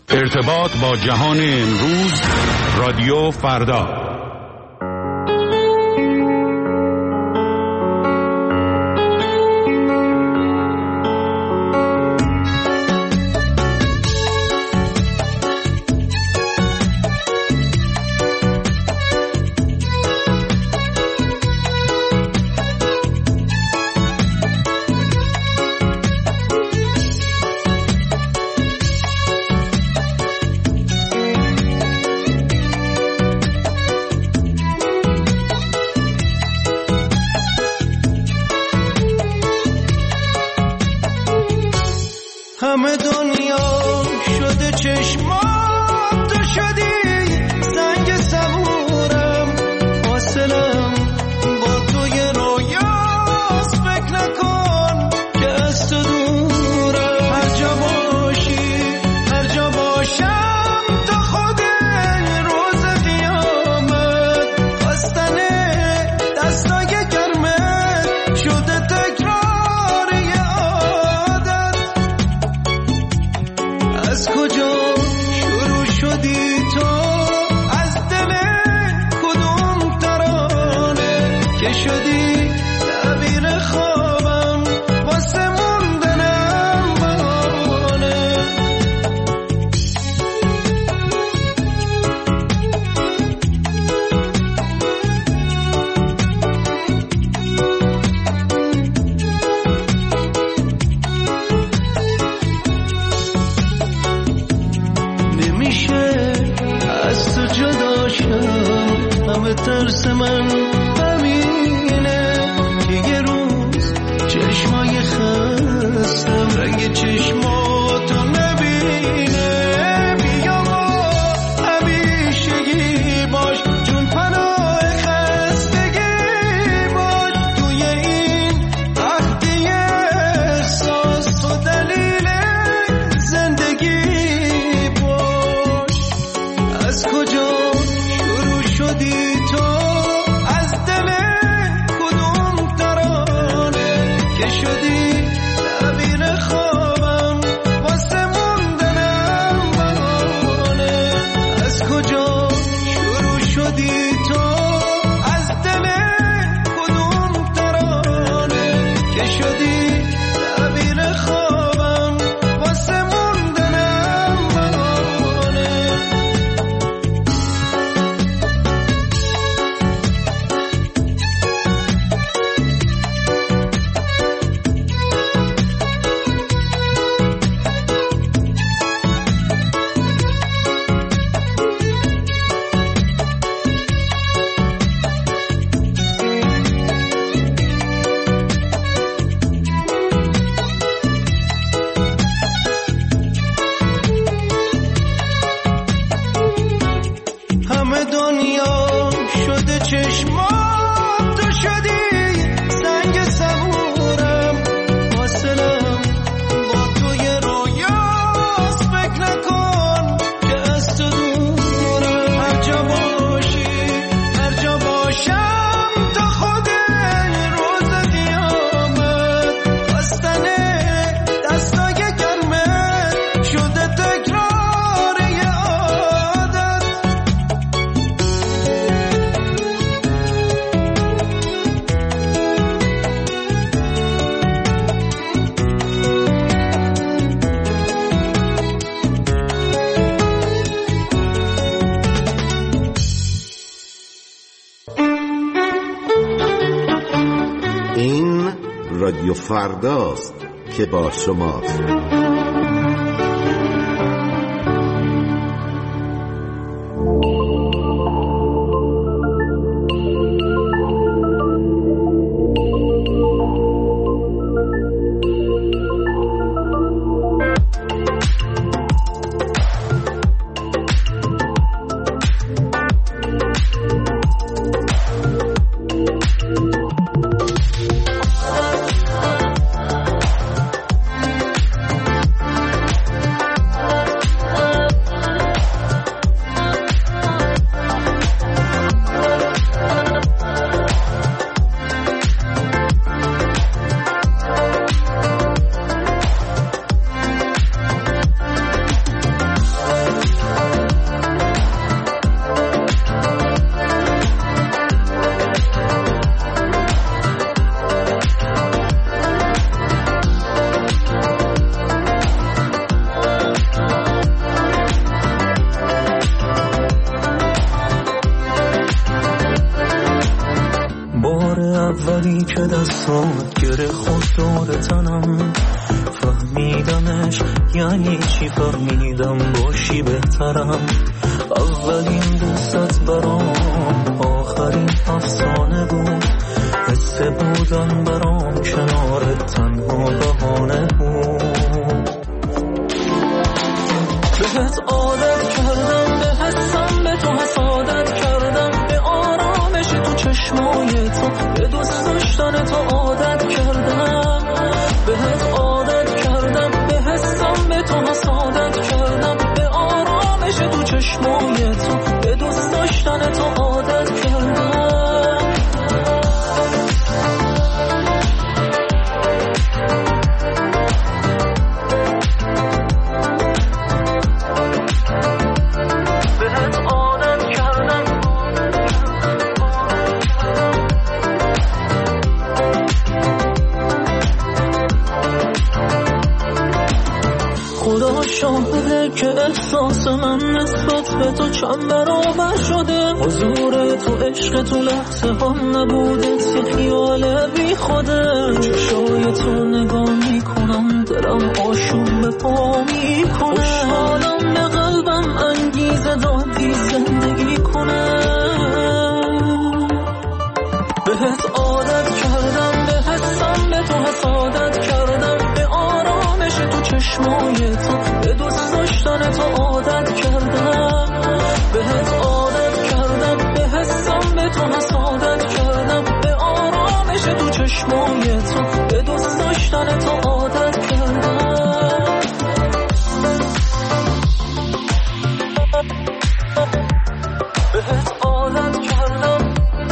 ارتباط با جهان امروز، رادیو فردا. همه دنیا شده چشمات، تو شدی سنگ صبورم، حاصلم با توی رویاست، فکر نکن که از تو دورم، هر جا باشی هر جا باشم تا خود روز قیامت، خواستن دستای گرمت شده تکرار یه عادت. از کجا شروع شدی تو، از دل کدوم ترانه که شدی تعبیر خوابم، واسه موندنم بهانه. نمیشه از تو جدا شم، همه ترس من همینه که یه روز چشمای خستم رنگ چشماتو نبینه. بیا با همیشگی باش، چون پناه خستگی باش، توی این وقتی احساس و دلیل زندگی باش. از کجا شروع شدی تو، از دل کدوم ترانه که شدی تعبیر خوابم، واسه موندنم بهانه. از کجا شروع شدی تو، از دل کدوم ترانه که شدی تعبیر خوابم، واسه موندنم بهانه. همه دنیا شده چشمات، تو شدی سنگ صبورم، حاصلم با توی رویاست، فکر نکن که از تو دورم، هر جا باشی هر جا باشم تا خود روز قیامت، خواستن دستای گرمت شده تکرار یه عادت. این رادیو فرداست که با شماست. دستات گره خود دور تنم، فهمیدمش یعنی چی، فهمیدم باشی بهترم. اولین دوست برام آخرین افسانه بود، حس بودن برام کنارت تنها بهانه بود. بهت عادت کردم، به حسم به تو حسادت کردم، به آرامش تو چشمای تو، به دوست داشتن تو عادت کردم. بهت عادت کردم، به حسم به تو حسادت کردم، به آرامش تو چشمای تو، به دوست داشتن تو عادت کردم. شاهده که احساس من نسبت به تو چند برابر شده، حضور تو عشق تو لحظه هم نبوده، یه خیال بی خوده. چشای تو نگاه میکنم دلم آشوب به پا میکنه، خوشحالم به قلبم انگیزه دادی زندگی کنه. بهت عادت کردم، به حسم به تو حسادت کردم، به آرامش تو چشمای تو، به دوست داشتن تو عادت کردم. بهت عادت کردم، به حسم به تو حسادت کردم، به آرامش تو چشمای تو، به دوست داشتن تو عادت کردم. بهت عادت کردم.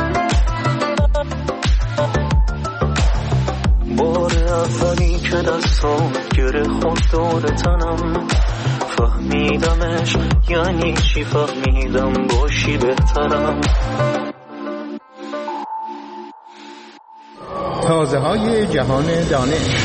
بار اولی که دستام گره خود دور تنم، فهمیدمش یعنی چی، فهمیدم باشی بهترم. تازه های جهان دانش.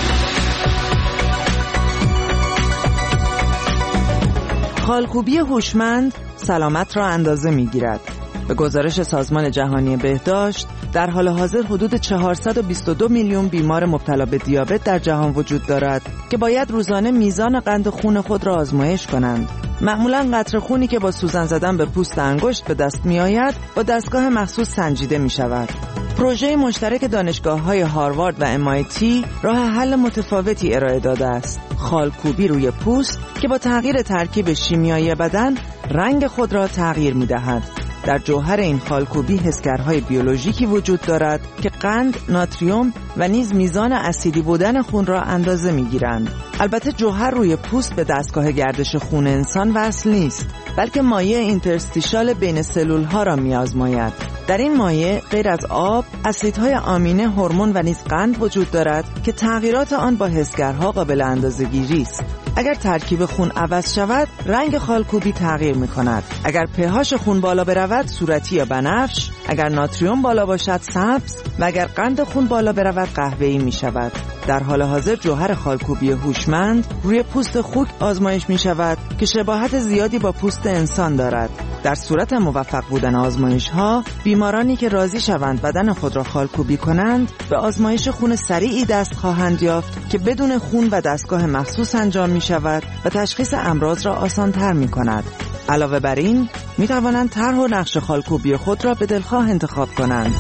خالکوبی هوشمند سلامت را اندازه می‌گیرد. به گزارش سازمان جهانی بهداشت در حال حاضر حدود 422 میلیون بیمار مبتلا به دیابت در جهان وجود دارد که باید روزانه میزان قند خون خود را آزمایش کنند. معمولاً قطره خونی که با سوزن زدن به پوست انگشت به دست می آید با دستگاه مخصوص سنجیده می شود. پروژه مشترک دانشگاه‌های هاروارد و MIT راه حل متفاوتی ارائه داده است. خالکوبی روی پوست که با تغییر ترکیب شیمیایی بدن رنگ خود را تغییر می دهد. در جوهر این خالکوبی حسگرهای بیولوژیکی وجود دارد که قند، ناتریوم و نیز میزان اسیدی بودن خون را اندازه می‌گیرند. البته جوهر روی پوست به دستگاه گردش خون انسان وصل نیست، بلکه مایع اینترستیشال بین سلول‌ها را می‌آزماید. در این مایع غیر از آب، اسیدهای آمینه، هورمون و نیز قند وجود دارد که تغییرات آن با حسگرها قابل اندازه‌گیری است. اگر ترکیب خون عوض شود، رنگ خالکوبی تغییر می‌کند. اگر pH خون بالا برود، صورتی یا بنفش، اگر ناتریوم بالا باشد، سبز و اگر قند خون بالا برود، قهوه‌ای می‌شود. در حال حاضر جوهر خالکوبی هوشمند روی پوست خوک آزمایش می‌شود که شباهت زیادی با پوست انسان دارد. در صورت موفق بودن آزمایش‌ها، بیمارانی که راضی شوند بدن خود را خالکوبی کنند، به آزمایش خون سریعی دست خواهند یافت که بدون خون و دستگاه مخصوص انجام می‌شود و تشخیص امراض را آسان‌تر می‌کند. علاوه بر این، می‌توانند طرح و نقش خالکوبی خود را به دلخواه انتخاب کنند.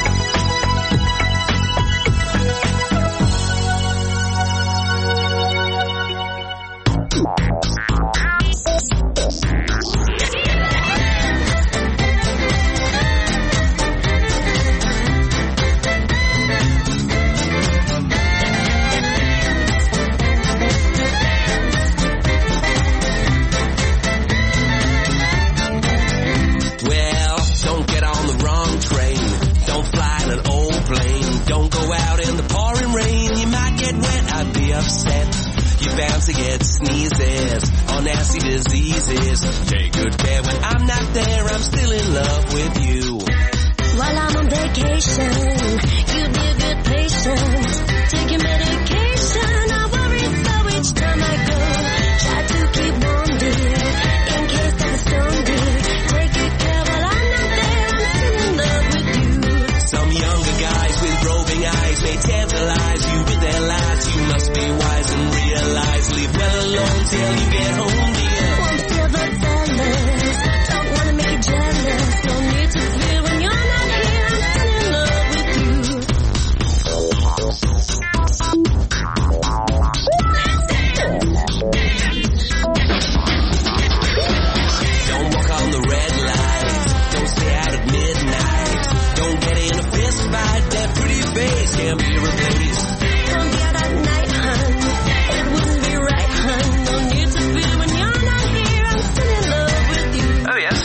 To get sneezes or nasty diseases. Take good care when I'm not there. I'm still in love with you. While I'm on vacation, you be a good patient. Take your medication. I worry so each time I go. Try to keep warm, dear, in case there's a storm, dear. Take good care while I'm not there. I'm still in love with you. Some younger guys with roving till you get home, dear. Won't feel the fellas, don't wanna make you jealous. No need to fear when you're not here. I'm still in love with you. Don't walk on the red light. Don't stay out at midnight. Don't get in a fist fight. That pretty face can't be replaced. Don't be out at night, hun. It wouldn't be right, hun. No need to fear when you're not here. I'm still in love with you. Oh, yes.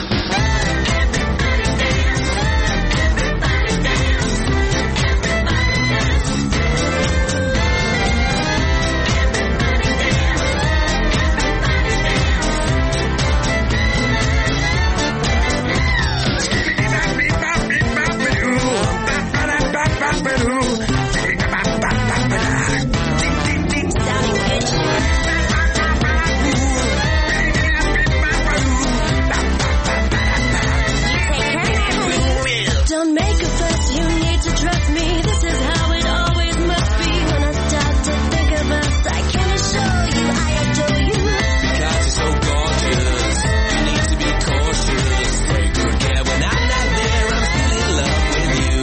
Don't make a fuss, you need to trust me. This is how it always must be. When I start to think of us, I can assure you I adore you. Because you're so gorgeous, you need to be cautious. Take good care when I'm not there. I'm still in love with you.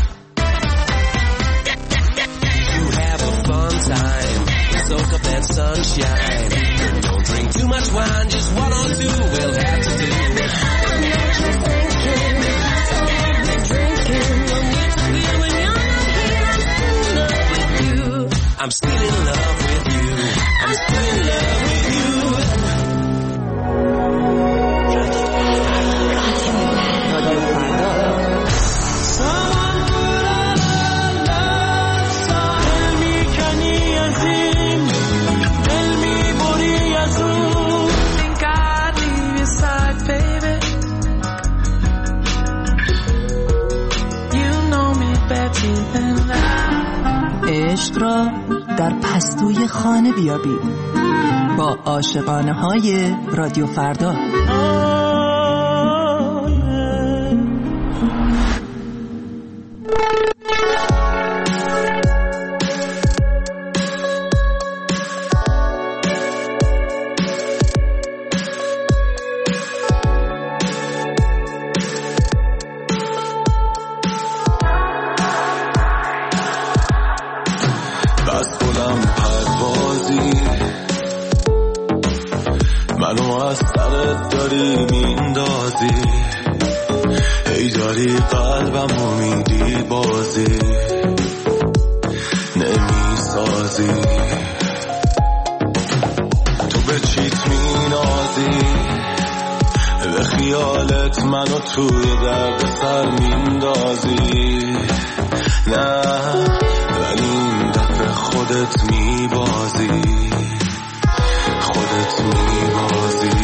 You have a fun time, soak up that sunshine. Don't drink too much wine, just one or two we'll have to do. I know what you're thinking, so I'll be drinking. No need to fear when you're not here. I'm still in love with you. I'm still in love with you. I'm still in love with you. رادیو فردا. دل میکنی از این، دل میبری از اون. Think I'd leave your side, baby. You know me better than that. عشق را در پستوی خانه بیابید با عاشقانه های رادیو فردا. بس کنم پروازی، منو از سرت داری میندازی، ای داری قلبمو میدی بازی، نمیسازی. تو به چیت مینازی، به خیالت منو توی درد سر میندازی. نه ولی این دفعه خودت میبازی، خودت میبازی.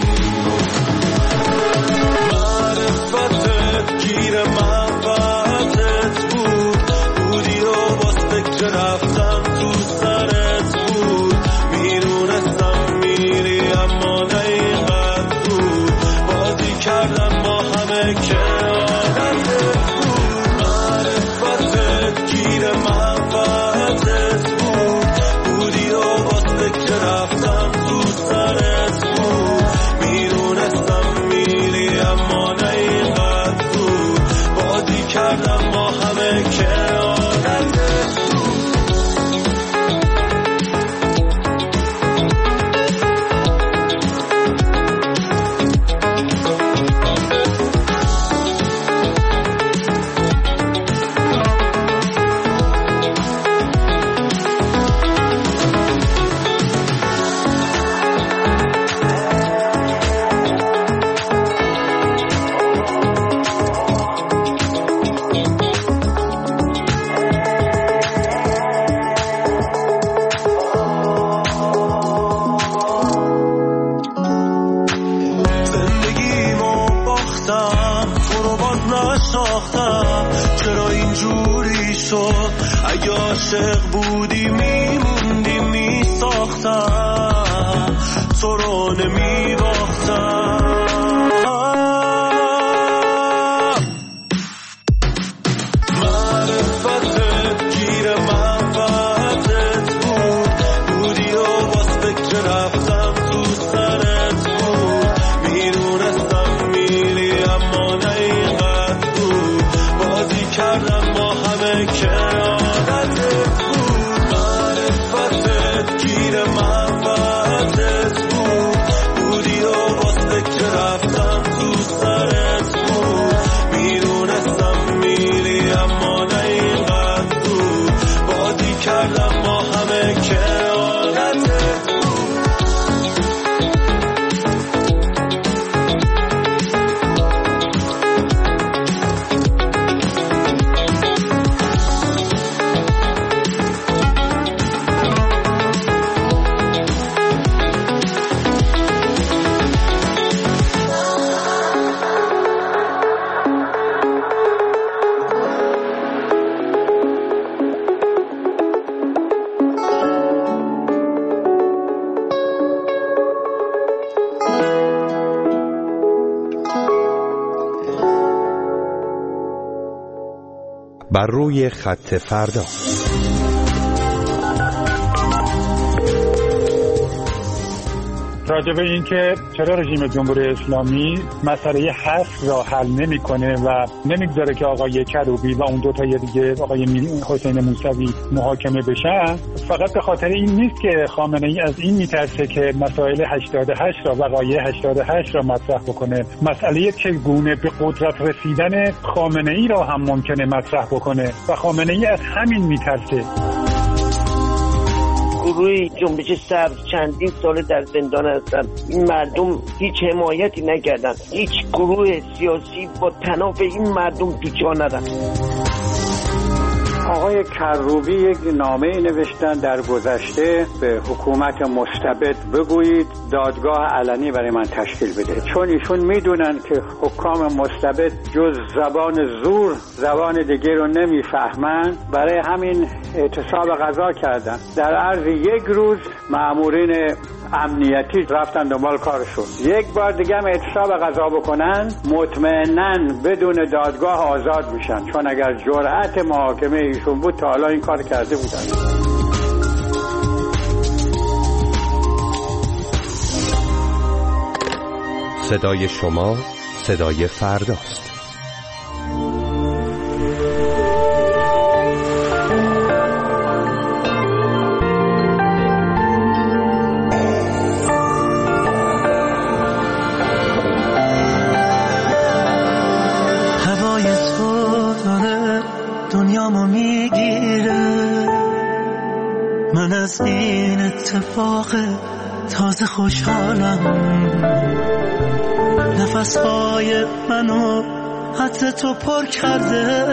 معرفتت گیر منفعتت بودی و باز فکر رفتن تو سرت بود. میدونستم میری اما نیقدر بود، بازی کردم با همه که عادتت بود. معرفتت گیر منفعتت بودی و باز فکر رفتن تو سرت بود. میدونستم میری اما نیقدر بود، بازی کردم با همه که عادتت بود. چرا اینجوری شد؟ اگه عاشق بودی میموندی میساختم، تو رو نمیباختم. معرفتت گیر منفعتت بودی و باز فکر رفتم تو بر روی خط فردا. راجع به این که چرا رژیم جمهوری اسلامی مسئله حصر را حل نمی‌کنه و نمی‌گذاره که آقای کروبی و اون دو تا دیگه آقای حسین موسوی محاکمه بشن، فقط به خاطر این نیست که خامنه‌ای از این میترسه که مسائل 88 را وقایع 88 را مطرح بکنه، مسئله چگونه به قدرت رسیدن خامنه‌ای را هم ممکنه مطرح بکنه و خامنه‌ای از همین میترسه. گروه جنبش سبز چندین سال در زندان هستن. این مردم هیچ حمایتی نکردن، هیچ گروه سیاسی با طناب این مردم تو جا ندن. آقای کروبی یک نامه نوشتن در گذشته به حکومت مستبد بگویید دادگاه علنی برای من تشکیل بده، چون ایشون میدونن که حکام مستبد جز زبان زور زبان دیگه رو نمیفهمن، برای همین اعتصاب غذا کردن. در عرض یک روز مامورین امنیتی رفتن دنبال کارشون، یک بار دیگه هم اعتصاب غذا بکنن مطمئناً بدون دادگاه آزاد میشن، چون اگر جرأت محاکمه ایشون بود تا حالا این کار کرده بودن. صدای شما صدای فرداست. از این اتفاق تازه خوشحالم، نفسهای منو حتی تو پر کرده،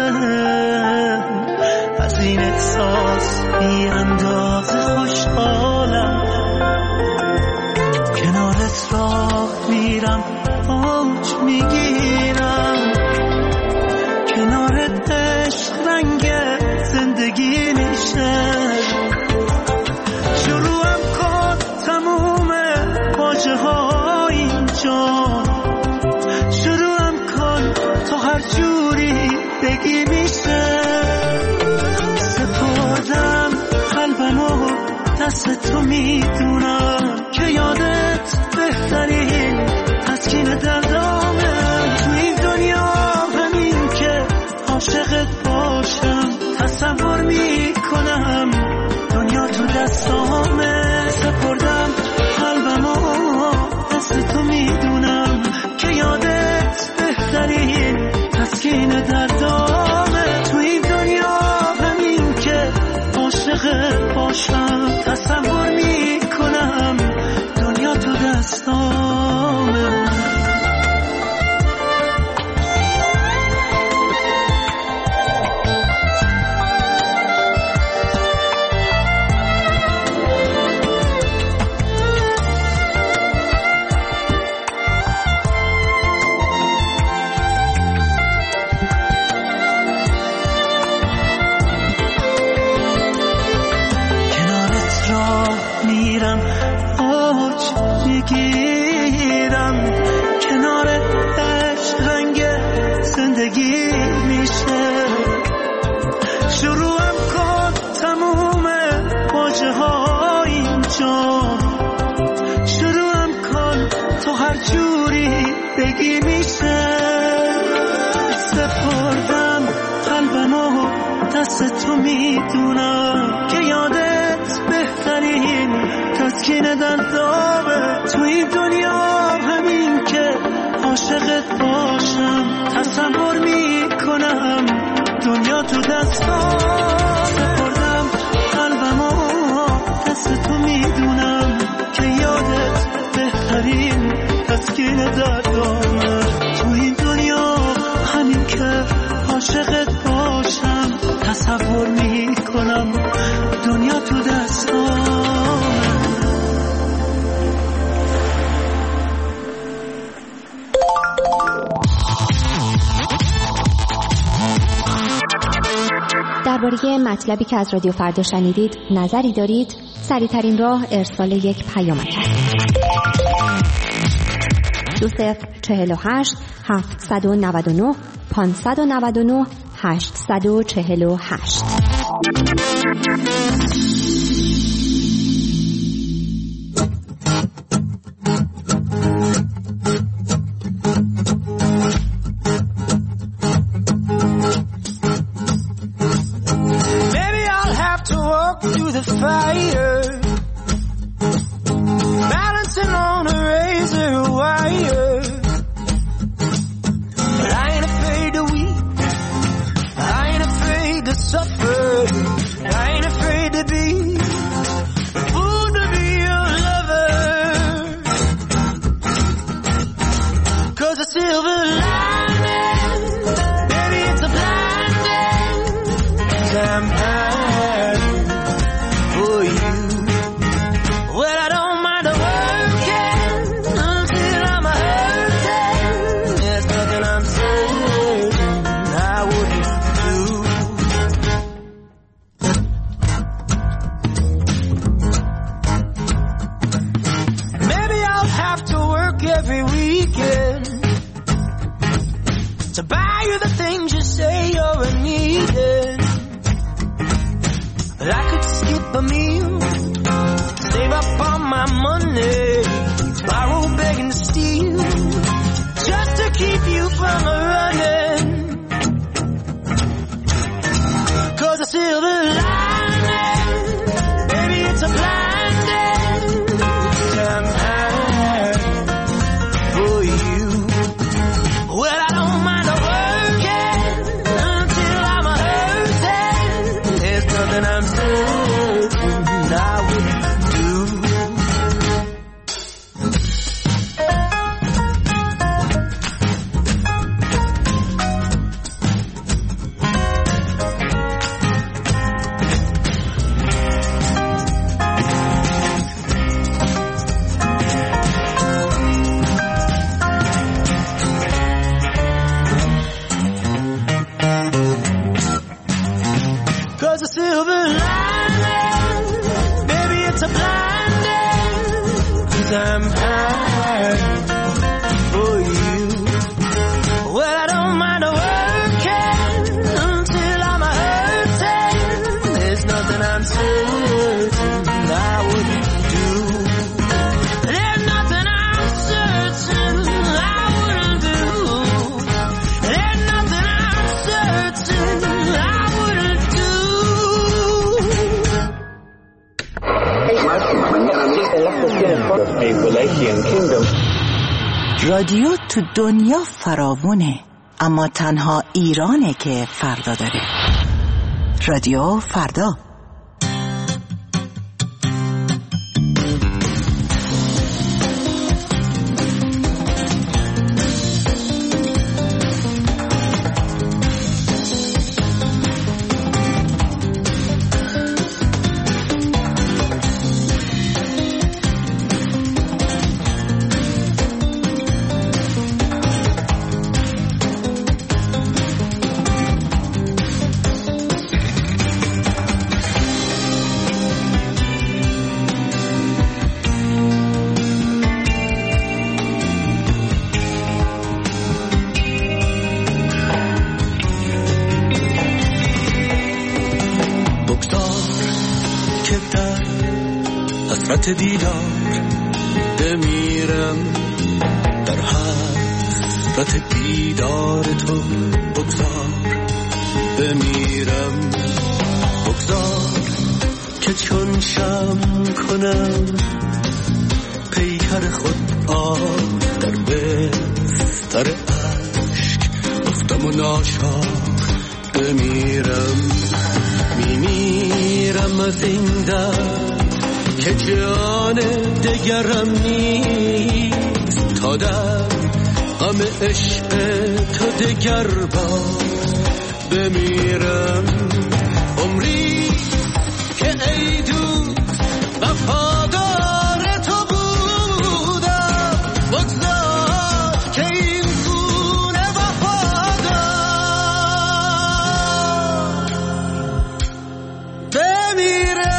از این احساس بی اندازه خوشحالم، کنارت راه میرم اوج میگیرم، کنارت عشق رنگ زندگی میشه، شروعم کن تموم واجه ها اینجا، شروعم کن تو هر جوری بگی میشه، سپردم قلبمو دست تو میدونم که یادت بهترین تسکین دردامه، تو این دنیا همین که عاشقت باشم تصور میکنم دنیا تو دستامه، سپردم قلبمو دست تو میدونم که یادت بهترین تسکین دردامه، تو این دنیا همین که عاشقت باشم تصور میکنم دنیا تو دستامه. بگی میشه، سپردم قلبمو دست تو میدونم که یادت بهترین تسکین دردامه، تو این دنیا همین که عاشقت باشم تصور میکنم دنیا تو دستام، سپردم قلبمو دست تو میدونم که یادت بهترین تسکین دردامه، تو این دنیا همین که عاشقت باشم تصور میکنم دنیا تو دستامه. درباره مطلبی که از رادیو فردا شنیدید نظری دارید؟ سریع‌ترین راه ارسال یک پیامک است. 2048 799 599 848. Balancing on a razor wire, but I ain't afraid to weep, I ain't afraid to suffer, I ain't afraid to be a fool to be your lover, 'cause a silver lining, baby, it's a blinding, 'cause I'm high for you. Well, I don't mind working until I'm hurting. There's nothing I'm certain I wouldn't do. Maybe I'll have to work every weekend to buy you the things you say you're needing. But I could skip a meal, save up all my money, borrow, beg and steal, just to keep you from running. 'Cause a silver lining, baby, it's a blinding, I'm high for you. Well, I don't mind working until I'm hurting. There's nothing I'm certain I wouldn't do. Cause a silver lining, baby, it's a blinding, 'cause I'm high for you. Well, I don't mind working until I'm hurting. There's nothing I'm certain I wouldn't do. There's nothing I'm certain I wouldn't do. There's nothing I'm certain I wouldn't do. رادیو تو دنیا فراوونه، اما تنها ایرانه که فردا داره. رادیو فردا. حسرت دیدار بمیرم، در حسرت دیدار تو بگذار بمیرم، بگذار که چون شم کنم پیکر خود آب در بستر عشق افتم و ناچار بمیرم، میمیرم از این درد که جان دگرم نیست، تا در غم عشق تو دگر بار بمیرم، عمری که ای دوست وفادار تو بودم، بگذار که این گونه وفادار بمیرم.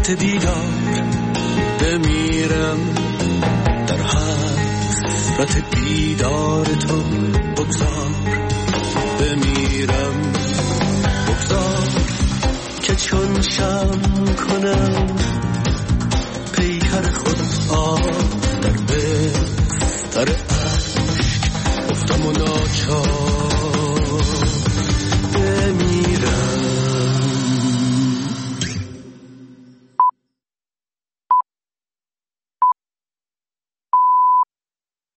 حسرت دیدار بمیرم، در حسرت دیدار تو بگذار بمیرم، بگذار که چون شم کنم پیکر خود در بستر عشق افتم و ناچار